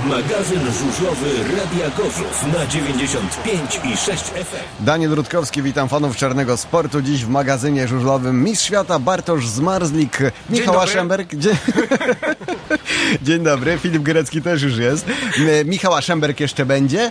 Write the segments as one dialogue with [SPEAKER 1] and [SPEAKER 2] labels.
[SPEAKER 1] Magazyn żużlowy Radia Gorzów na 95,6 FM.
[SPEAKER 2] Daniel Rutkowski, witam fanów czarnego sportu. Dziś w magazynie żużlowym mistrz świata Bartosz Zmarzlik, Michał Aszemberg. Dzień dobry, Filip Górecki też już jest. Michał Aszemberg jeszcze będzie.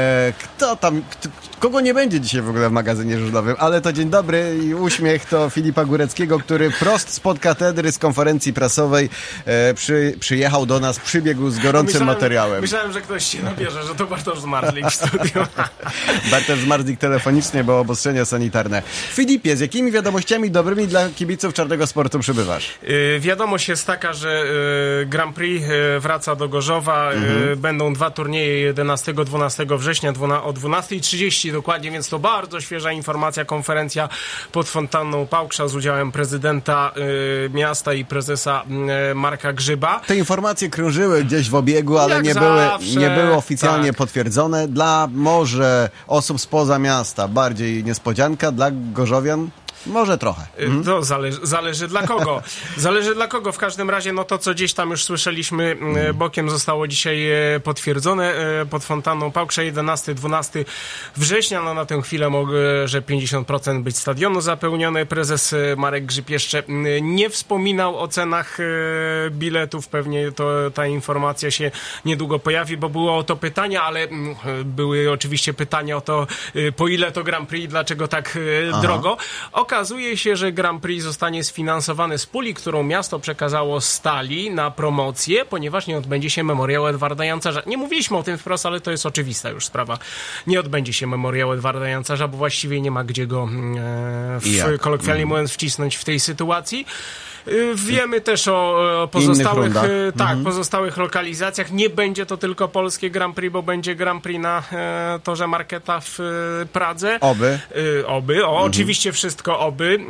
[SPEAKER 2] Kogo nie będzie dzisiaj w ogóle w magazynie żużlowym, ale to dzień dobry i uśmiech to Filipa Góreckiego, który prost spod katedry z konferencji prasowej przyjechał do nas, przybiegł z gorącym materiałem.
[SPEAKER 3] Myślałem, że ktoś się nabierze, że to Bartosz Zmarzlik w studiu.
[SPEAKER 2] Bartosz Zmarzlik telefonicznie, bo obostrzenia sanitarne. Filipie, z jakimi wiadomościami dobrymi dla kibiców czarnego sportu przybywasz?
[SPEAKER 3] Wiadomość jest taka, że Grand Prix wraca do Gorzowa. Będą dwa turnieje 11-12 września o 12:30 dokładnie, więc to bardzo świeża informacja. Konferencja pod fontanną Pałkrza z udziałem prezydenta miasta i prezesa Marka Grzyba.
[SPEAKER 2] Te informacje krążyły gdzieś w obiegu, ale nie były oficjalnie potwierdzone. Dla może osób spoza miasta bardziej niespodzianka, dla gorzowian może trochę.
[SPEAKER 3] To zależy dla kogo. Zależy dla kogo. W każdym razie, no to co gdzieś tam już słyszeliśmy bokiem, zostało dzisiaj potwierdzone pod fontanną Pałkrze 11-12 września. No na tę chwilę może 50% być stadionu zapełnione. Prezes Marek Grzyb jeszcze nie wspominał o cenach biletów. Pewnie ta informacja się niedługo pojawi, bo było o to pytania, ale były oczywiście pytania o to, po ile to Grand Prix, dlaczego tak drogo. Okazuje się, że Grand Prix zostanie sfinansowany z puli, którą miasto przekazało Stali na promocję, ponieważ nie odbędzie się memoriał Edwarda Jancarza. Nie mówiliśmy o tym wprost, ale to jest oczywista już sprawa. Nie odbędzie się memoriał Edwarda Jancarza, bo właściwie nie ma gdzie go kolokwialnie mówiąc wcisnąć w tej sytuacji. Wiemy też o pozostałych lokalizacjach. Nie będzie to tylko polskie Grand Prix, bo będzie Grand Prix na torze Marketa w Pradze. Oczywiście wszystko oby.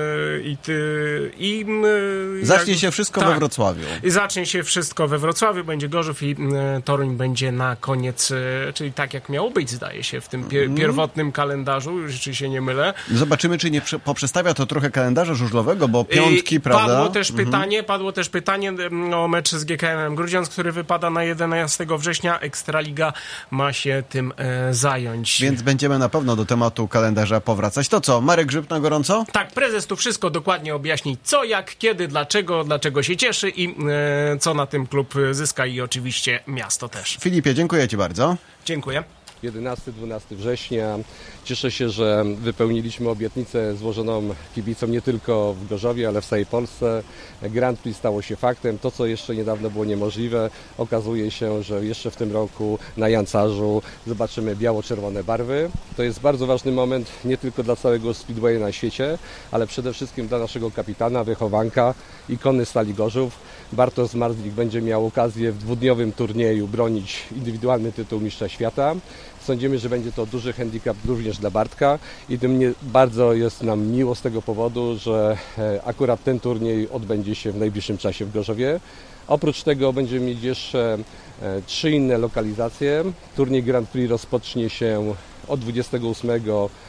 [SPEAKER 2] Zacznie się wszystko we Wrocławiu.
[SPEAKER 3] Zacznie się wszystko we Wrocławiu, będzie Gorzów i Toruń będzie na koniec, czyli tak jak miało być, zdaje się, w tym pierwotnym kalendarzu, jeśli się nie mylę.
[SPEAKER 2] Zobaczymy, czy nie poprzestawia to trochę kalendarza żużlowego, bo piątki, prawda?
[SPEAKER 3] Padło też pytanie o mecz z GKM-em Grudziądz, który wypada na 11 września. Ekstraliga ma się tym zająć.
[SPEAKER 2] Więc będziemy na pewno do tematu kalendarza powracać. To co, Marek Grzyb na gorąco?
[SPEAKER 3] Tak, prezes tu wszystko dokładnie objaśni, co, jak, kiedy, dlaczego się cieszy i co na tym klub zyska i oczywiście miasto też.
[SPEAKER 2] Filipie, dziękuję Ci bardzo.
[SPEAKER 3] Dziękuję.
[SPEAKER 4] 11-12 września. Cieszę się, że wypełniliśmy obietnicę złożoną kibicom nie tylko w Gorzowie, ale w całej Polsce. Grand Prix stało się faktem. To, co jeszcze niedawno było niemożliwe, okazuje się, że jeszcze w tym roku na Jancarzu zobaczymy biało-czerwone barwy. To jest bardzo ważny moment nie tylko dla całego speedway na świecie, ale przede wszystkim dla naszego kapitana, wychowanka, ikony Stali Gorzów. Bartosz Zmarzlik będzie miał okazję w dwudniowym turnieju bronić indywidualny tytuł mistrza świata. Sądzimy, że będzie to duży handicap również dla Bartka i tym bardzo jest nam miło z tego powodu, że akurat ten turniej odbędzie się w najbliższym czasie w Gorzowie. Oprócz tego będziemy mieć jeszcze 3 inne lokalizacje. Turniej Grand Prix rozpocznie się od 28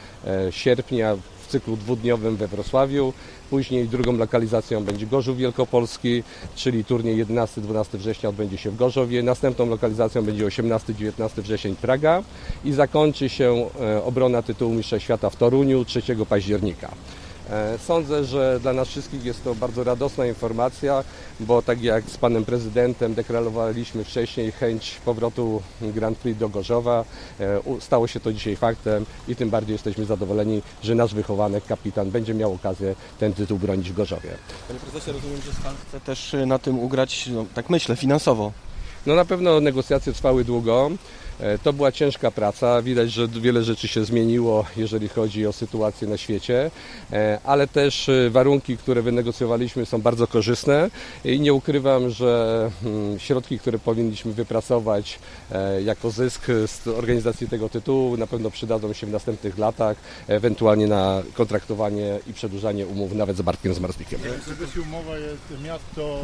[SPEAKER 4] sierpnia w cyklu dwudniowym we Wrocławiu. Później drugą lokalizacją będzie Gorzów Wielkopolski, czyli turniej 11-12 września odbędzie się w Gorzowie. Następną lokalizacją będzie 18-19 wrzesień Praga i zakończy się obrona tytułu mistrza świata w Toruniu 3 października. Sądzę, że dla nas wszystkich jest to bardzo radosna informacja, bo tak jak z panem prezydentem deklarowaliśmy wcześniej chęć powrotu Grand Prix do Gorzowa, stało się to dzisiaj faktem i tym bardziej jesteśmy zadowoleni, że nasz wychowanek, kapitan, będzie miał okazję ten tytuł bronić w Gorzowie.
[SPEAKER 5] Panie prezesie, rozumiem, że Stal chce też na tym ugrać, tak myślę, finansowo.
[SPEAKER 4] No na pewno negocjacje trwały długo. To była ciężka praca, widać, że wiele rzeczy się zmieniło, jeżeli chodzi o sytuację na świecie, ale też warunki, które wynegocjowaliśmy, są bardzo korzystne i nie ukrywam, że środki, które powinniśmy wypracować jako zysk z organizacji tego tytułu na pewno przydadzą się w następnych latach, ewentualnie na kontraktowanie i przedłużanie umów nawet z Bartkiem Zmarzlikiem.
[SPEAKER 6] Czy umowa jest miasto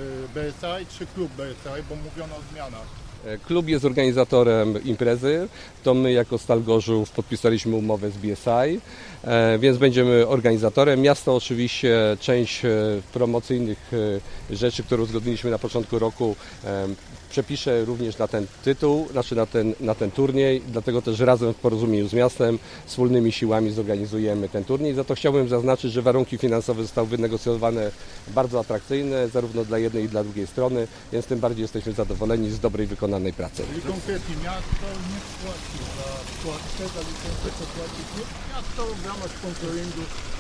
[SPEAKER 6] BSI czy klub BSI, bo mówiono o zmianach?
[SPEAKER 4] Klub jest organizatorem imprezy, to my jako Stal Gorzów podpisaliśmy umowę z BSI, więc będziemy organizatorem. Miasto oczywiście część promocyjnych rzeczy, które uzgodniliśmy na początku roku, przepiszę również na ten tytuł, znaczy na ten turniej, dlatego też razem w porozumieniu z miastem, wspólnymi siłami zorganizujemy ten turniej. Za to chciałbym zaznaczyć, że warunki finansowe zostały wynegocjowane bardzo atrakcyjne, zarówno dla jednej i dla drugiej strony, więc tym bardziej jesteśmy zadowoleni z dobrej wykonanej pracy.
[SPEAKER 6] Czyli konkretnie miasto nie płaci za płatkę, za licencję, co płaci klub. Miasto w ramach sponsoringu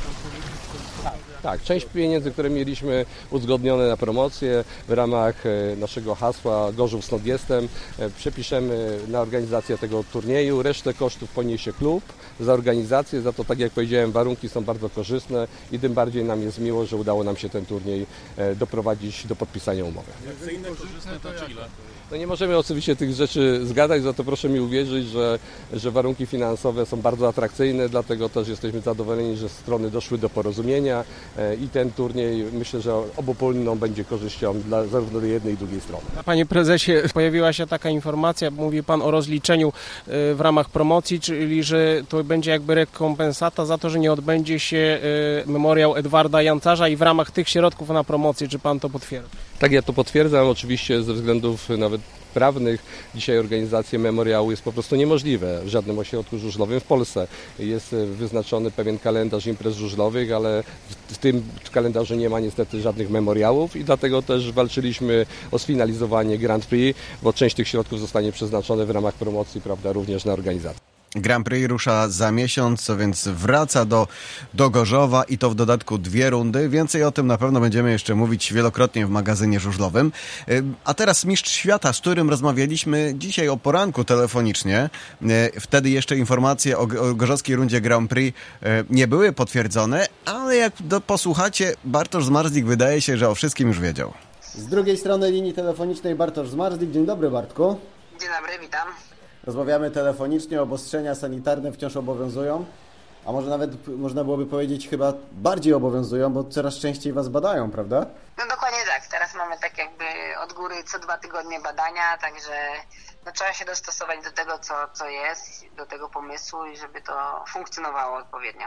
[SPEAKER 4] Tak, część pieniędzy, które mieliśmy uzgodnione na promocję w ramach naszego hasła Gorzów stąd jestem, przepiszemy na organizację tego turnieju. Resztę kosztów poniesie klub za organizację, za to, tak jak powiedziałem, warunki są bardzo korzystne i tym bardziej nam jest miło, że udało nam się ten turniej doprowadzić do podpisania umowy. No nie możemy oczywiście tych rzeczy zgadać, za to proszę mi uwierzyć, że warunki finansowe są bardzo atrakcyjne, dlatego też jesteśmy zadowoleni, że strony doszły do porozumienia i ten turniej myślę, że obopólną będzie korzyścią dla zarówno jednej i drugiej strony.
[SPEAKER 3] Panie prezesie, pojawiła się taka informacja, mówi pan o rozliczeniu w ramach promocji, czyli że to będzie jakby rekompensata za to, że nie odbędzie się memoriał Edwarda Jancarza i w ramach tych środków na promocję, czy pan to potwierdza?
[SPEAKER 4] Tak, ja to potwierdzam, oczywiście ze względów nawet prawnych. Dzisiaj organizacja memoriału jest po prostu niemożliwe w żadnym ośrodku żużlowym w Polsce. Jest wyznaczony pewien kalendarz imprez żużlowych, ale w tym kalendarzu nie ma niestety żadnych memoriałów i dlatego też walczyliśmy o sfinalizowanie Grand Prix, bo część tych środków zostanie przeznaczone w ramach promocji, prawda, również na organizację.
[SPEAKER 2] Grand Prix rusza za miesiąc, co więc wraca do Gorzowa i to w dodatku 2 rundy. Więcej o tym na pewno będziemy jeszcze mówić wielokrotnie w magazynie żużlowym. A teraz mistrz świata, z którym rozmawialiśmy dzisiaj o poranku telefonicznie. Wtedy jeszcze informacje o gorzowskiej rundzie Grand Prix nie były potwierdzone, ale jak posłuchacie, Bartosz Zmarzlik wydaje się, że o wszystkim już wiedział.
[SPEAKER 7] Z drugiej strony linii telefonicznej Bartosz Zmarzlik. Dzień dobry, Bartku.
[SPEAKER 8] Dzień dobry, witam.
[SPEAKER 7] Rozmawiamy telefonicznie, obostrzenia sanitarne wciąż obowiązują, a może nawet można byłoby powiedzieć chyba bardziej obowiązują, bo coraz częściej was badają, prawda?
[SPEAKER 8] No dokładnie tak, teraz mamy tak jakby od góry co 2 tygodnie badania, także no, trzeba się dostosować do tego, co jest, do tego pomysłu i żeby to funkcjonowało odpowiednio.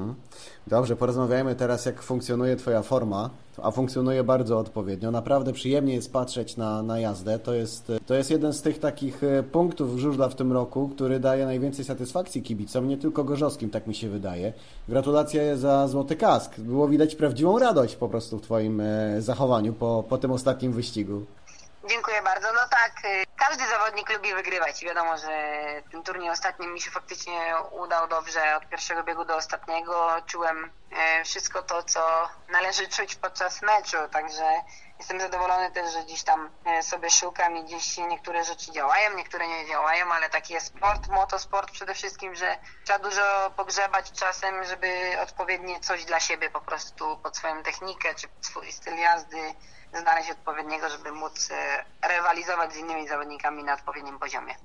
[SPEAKER 7] Dobrze, porozmawiajmy teraz, jak funkcjonuje twoja forma, a funkcjonuje bardzo odpowiednio. Naprawdę przyjemnie jest patrzeć na jazdę. To jest jeden z tych takich punktów żużla w tym roku, który daje najwięcej satysfakcji kibicom, nie tylko gorzowskim, tak mi się wydaje. Gratulacje za złoty kask. Było widać prawdziwą radość po prostu w twoim zachowaniu po tym ostatnim wyścigu.
[SPEAKER 8] Dziękuję bardzo. No tak, każdy zawodnik lubi wygrywać i wiadomo, że ten turniej ostatni mi się faktycznie udał dobrze od pierwszego biegu do ostatniego. Czułem wszystko to, co należy czuć podczas meczu, także jestem zadowolony też, że gdzieś tam sobie szukam i gdzieś niektóre rzeczy działają, niektóre nie działają, ale taki jest sport, motosport przede wszystkim, że trzeba dużo pogrzebać czasem, żeby odpowiednie coś dla siebie po prostu pod swoją technikę czy swój styl jazdy znaleźć odpowiedniego, żeby móc rywalizować z innymi zawodnikami na odpowiednim poziomie.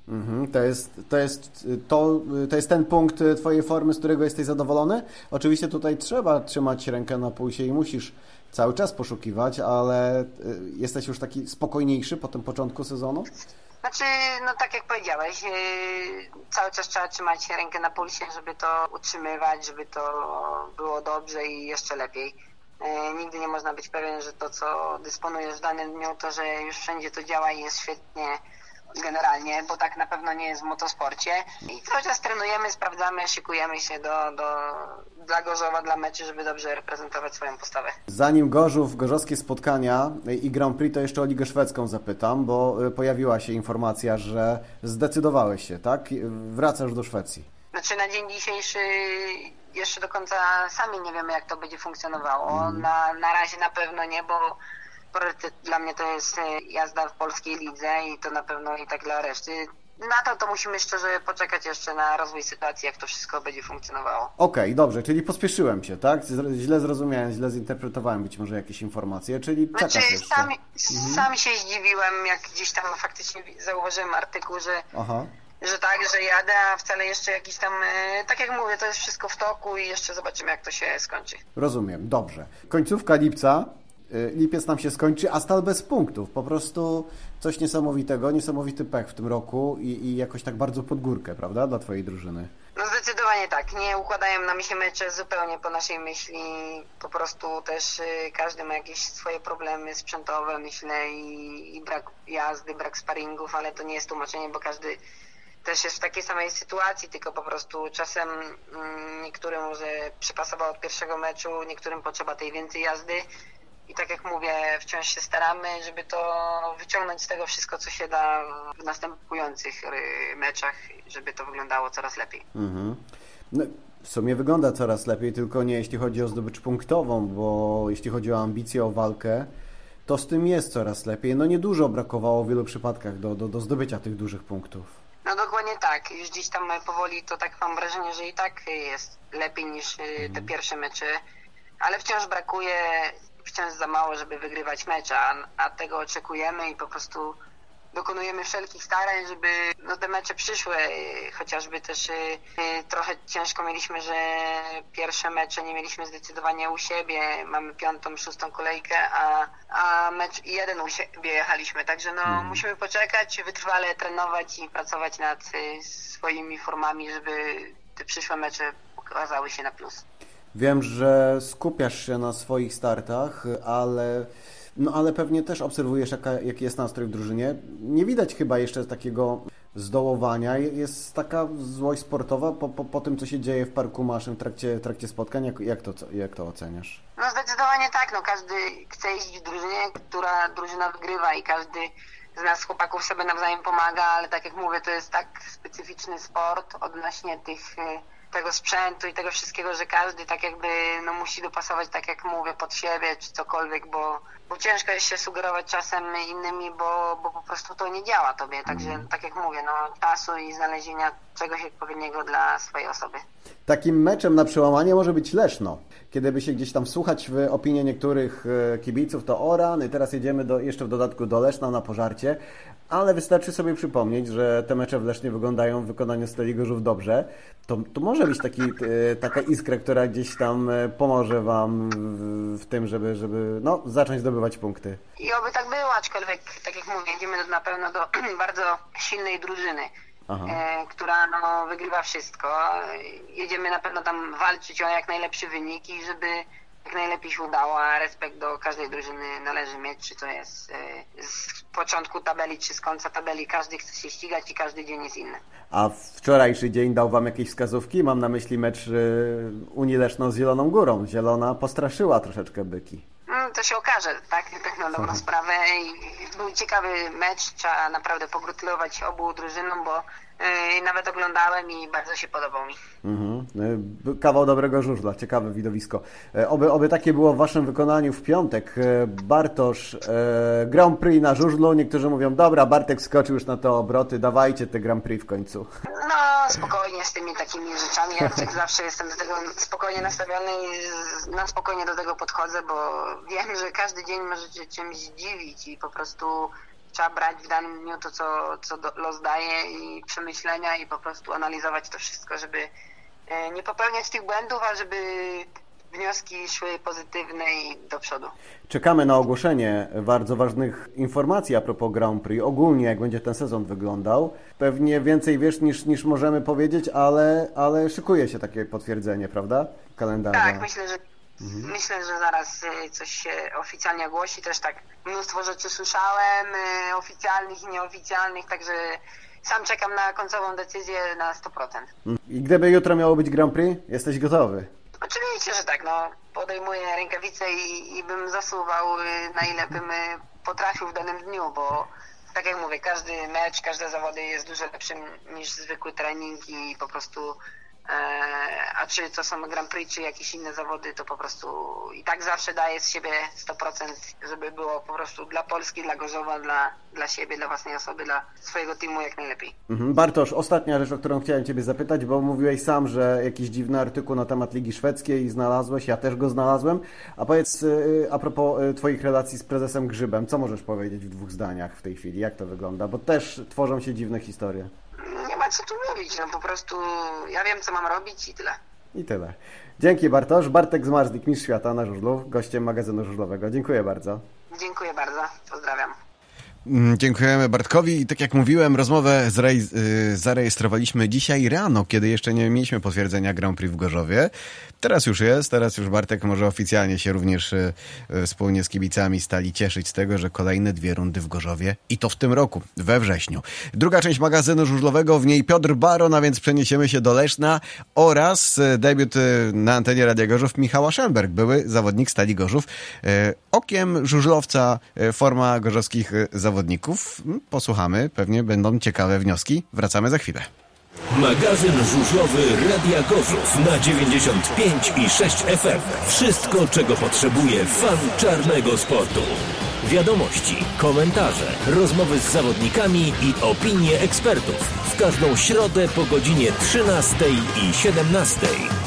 [SPEAKER 7] To jest ten punkt twojej formy, z którego jesteś zadowolony? Oczywiście tutaj trzeba trzymać rękę na pulsie i musisz cały czas poszukiwać, ale jesteś już taki spokojniejszy po tym początku sezonu?
[SPEAKER 8] Znaczy, no tak jak powiedziałeś, cały czas trzeba trzymać rękę na pulsie, żeby to utrzymywać, żeby to było dobrze i jeszcze lepiej. Nigdy nie można być pewien, że to, co dysponujesz w danym dniu, to, że już wszędzie to działa i jest świetnie generalnie, bo tak na pewno nie jest w motosporcie. I cały czas trenujemy, sprawdzamy, szykujemy się dla Gorzowa, dla meczy, żeby dobrze reprezentować swoją postawę.
[SPEAKER 7] Zanim Gorzów, gorzowskie spotkania i Grand Prix, to jeszcze o Ligę Szwedzką zapytam, bo pojawiła się informacja, że zdecydowałeś się, tak? Wracasz do Szwecji.
[SPEAKER 8] Znaczy na dzień dzisiejszy jeszcze do końca sami nie wiemy, jak to będzie funkcjonowało. Na razie na pewno nie, bo priorytet dla mnie to jest jazda w polskiej lidze i to na pewno i tak dla reszty. Na to musimy szczerze poczekać jeszcze na rozwój sytuacji, jak to wszystko będzie funkcjonowało.
[SPEAKER 7] Okej, dobrze, czyli pospieszyłem się, tak? Źle zrozumiałem, źle zinterpretowałem być może jakieś informacje, czyli czekasz jeszcze.
[SPEAKER 8] Sam się zdziwiłem, jak gdzieś tam faktycznie zauważyłem artykuł, że tak, że jadę, a wcale jeszcze jakiś tam, tak jak mówię, to jest wszystko w toku i jeszcze zobaczymy, jak to się skończy.
[SPEAKER 7] Rozumiem, dobrze. Końcówka lipca, lipiec nam się skończy, a Stal bez punktów. Po prostu coś niesamowitego, niesamowity pech w tym roku i jakoś tak bardzo pod górkę, prawda, dla twojej drużyny.
[SPEAKER 8] No zdecydowanie tak. Nie układają nam się mecze zupełnie po naszej myśli. Po prostu też każdy ma jakieś swoje problemy sprzętowe, myślę, i brak jazdy, brak sparingów, ale to nie jest tłumaczenie, bo każdy też jest w takiej samej sytuacji, tylko po prostu czasem niektórym może przypasowało od pierwszego meczu, niektórym potrzeba tej więcej jazdy. I tak jak mówię, wciąż się staramy, żeby to wyciągnąć z tego wszystko, co się da w następujących meczach, żeby to wyglądało coraz lepiej.
[SPEAKER 7] No, w sumie wygląda coraz lepiej, tylko nie jeśli chodzi o zdobycz punktową, bo jeśli chodzi o ambicje, o walkę, to z tym jest coraz lepiej. No niedużo brakowało w wielu przypadkach do zdobycia tych dużych punktów.
[SPEAKER 8] No dokładnie tak. Już gdzieś tam powoli to tak mam wrażenie, że i tak jest lepiej niż te pierwsze mecze, ale wciąż brakuje, wciąż za mało, żeby wygrywać mecze, a tego oczekujemy i po prostu dokonujemy wszelkich starań, żeby te mecze przyszły, chociażby też trochę ciężko mieliśmy, że pierwsze mecze nie mieliśmy zdecydowanie u siebie, mamy 5., 6. kolejkę, a mecz jeden u siebie jechaliśmy, także musimy poczekać, wytrwale trenować i pracować nad swoimi formami, żeby te przyszłe mecze okazały się na plus.
[SPEAKER 7] Wiem, że skupiasz się na swoich startach, ale pewnie też obserwujesz, jaki jest nastrój w drużynie. Nie widać chyba jeszcze takiego zdołowania. Jest taka złość sportowa po tym, co się dzieje w Parku Maszyn w trakcie spotkań. Jak to oceniasz?
[SPEAKER 8] No zdecydowanie tak. Każdy chce iść w drużynie, która drużyna wygrywa i każdy z nas chłopaków sobie nawzajem pomaga, ale tak jak mówię, to jest tak specyficzny sport odnośnie tego sprzętu i tego wszystkiego, że każdy tak jakby musi dopasować, tak jak mówię, pod siebie czy cokolwiek, bo ciężko jest się sugerować czasem innymi, bo po prostu to nie działa tobie. Także tak jak mówię, czasu i znalezienia czegoś odpowiedniego dla swojej osoby.
[SPEAKER 7] Takim meczem na przełamanie może być Leszno. Kiedy by się gdzieś tam wsłuchać w opinię niektórych kibiców, to o rany, teraz jedziemy jeszcze w dodatku do Leszna na pożarcie, ale wystarczy sobie przypomnieć, że te mecze w Lesznie wyglądają w wykonaniu Stali Gorzów dobrze. To może być taka iskra, która gdzieś tam pomoże wam w tym, żeby zacząć zdobywać punkty.
[SPEAKER 8] I oby tak było, aczkolwiek, tak jak mówię, jedziemy na pewno do bardzo silnej drużyny, która wygrywa wszystko. Jedziemy na pewno tam walczyć o jak najlepszy wynik i żeby jak najlepiej się udało, a respekt do każdej drużyny należy mieć, czy to jest z początku tabeli, czy z końca tabeli. Każdy chce się ścigać i każdy dzień jest inny.
[SPEAKER 7] A wczorajszy dzień dał wam jakieś wskazówki? Mam na myśli mecz Unii Leszno z Zieloną Górą. Zielona postraszyła troszeczkę byki.
[SPEAKER 8] To się okaże, tak na dobrą sprawę. I był ciekawy mecz, trzeba naprawdę pogratulować obu drużynom, bo nawet oglądałem i bardzo się podobał mi.
[SPEAKER 7] Kawał dobrego żużla, ciekawe widowisko. Oby takie było w waszym wykonaniu w piątek. Bartosz, Grand Prix na żużlu. Niektórzy mówią, dobra, Bartek skoczył już na te obroty, dawajcie te Grand Prix w końcu.
[SPEAKER 8] Spokojnie z tymi takimi rzeczami. Ja zawsze jestem do tego spokojnie nastawiony i na spokojnie do tego podchodzę, bo wiem, że każdy dzień może cię czymś zdziwić i po prostu trzeba brać w danym dniu to, co los daje i przemyślenia i po prostu analizować to wszystko, żeby nie popełniać tych błędów, a żeby wnioski szły pozytywne i do przodu.
[SPEAKER 7] Czekamy na ogłoszenie bardzo ważnych informacji a propos Grand Prix. Ogólnie jak będzie ten sezon wyglądał. Pewnie więcej wiesz niż możemy powiedzieć, ale szykuje się takie potwierdzenie, prawda? Kalendarza.
[SPEAKER 8] Tak, myślę, że zaraz coś się oficjalnie ogłosi. Też tak mnóstwo rzeczy słyszałem, oficjalnych i nieoficjalnych, także sam czekam na końcową decyzję na 100%.
[SPEAKER 7] I gdyby jutro miało być Grand Prix, jesteś gotowy?
[SPEAKER 8] Oczywiście, że tak. Podejmuję rękawice i bym zasuwał, na ile bym potrafił w danym dniu, bo tak jak mówię, każdy mecz, każde zawody jest dużo lepszym niż zwykły trening i po prostu a czy to są Grand Prix, czy jakieś inne zawody, to po prostu i tak zawsze daję z siebie 100%, żeby było po prostu dla Polski, dla Gorzowa, dla siebie, dla własnej osoby, dla swojego teamu jak najlepiej.
[SPEAKER 7] Bartosz, ostatnia rzecz, o którą chciałem Ciebie zapytać, bo mówiłeś sam, że jakiś dziwny artykuł na temat Ligi Szwedzkiej znalazłeś, ja też go znalazłem, a powiedz a propos Twoich relacji z prezesem Grzybem, co możesz powiedzieć w 2 zdaniach w tej chwili, jak to wygląda, bo też tworzą się dziwne historie.
[SPEAKER 8] Nie ma co tu mówić, po prostu ja wiem, co mam robić i tyle.
[SPEAKER 7] I tyle. Dzięki Bartosz. Bartek Zmarzlik, mistrz świata na żużlu, gościem magazynu żużlowego. Dziękuję bardzo.
[SPEAKER 8] Dziękuję bardzo, pozdrawiam.
[SPEAKER 2] Dziękujemy Bartkowi. I tak jak mówiłem, rozmowę zarejestrowaliśmy dzisiaj rano, kiedy jeszcze nie mieliśmy potwierdzenia Grand Prix w Gorzowie. Teraz już jest, teraz już Bartek może oficjalnie się również wspólnie z kibicami stali cieszyć z tego, że kolejne 2 rundy w Gorzowie i to w tym roku, we wrześniu. Druga część magazynu żużlowego, w niej Piotr Baron, a więc przeniesiemy się do Leszna oraz debiut na antenie Radia Gorzów Michała Szemberg, były zawodnik Stali Gorzów. Okiem żużlowca forma gorzowskich zawodników. Posłuchamy, pewnie będą ciekawe wnioski. Wracamy za chwilę.
[SPEAKER 1] Magazyn żużlowy Radia Gorzów na 95,6 FM. Wszystko, czego potrzebuje fan czarnego sportu. Wiadomości, komentarze, rozmowy z zawodnikami i opinie ekspertów. W każdą środę po godzinie 13 i 17.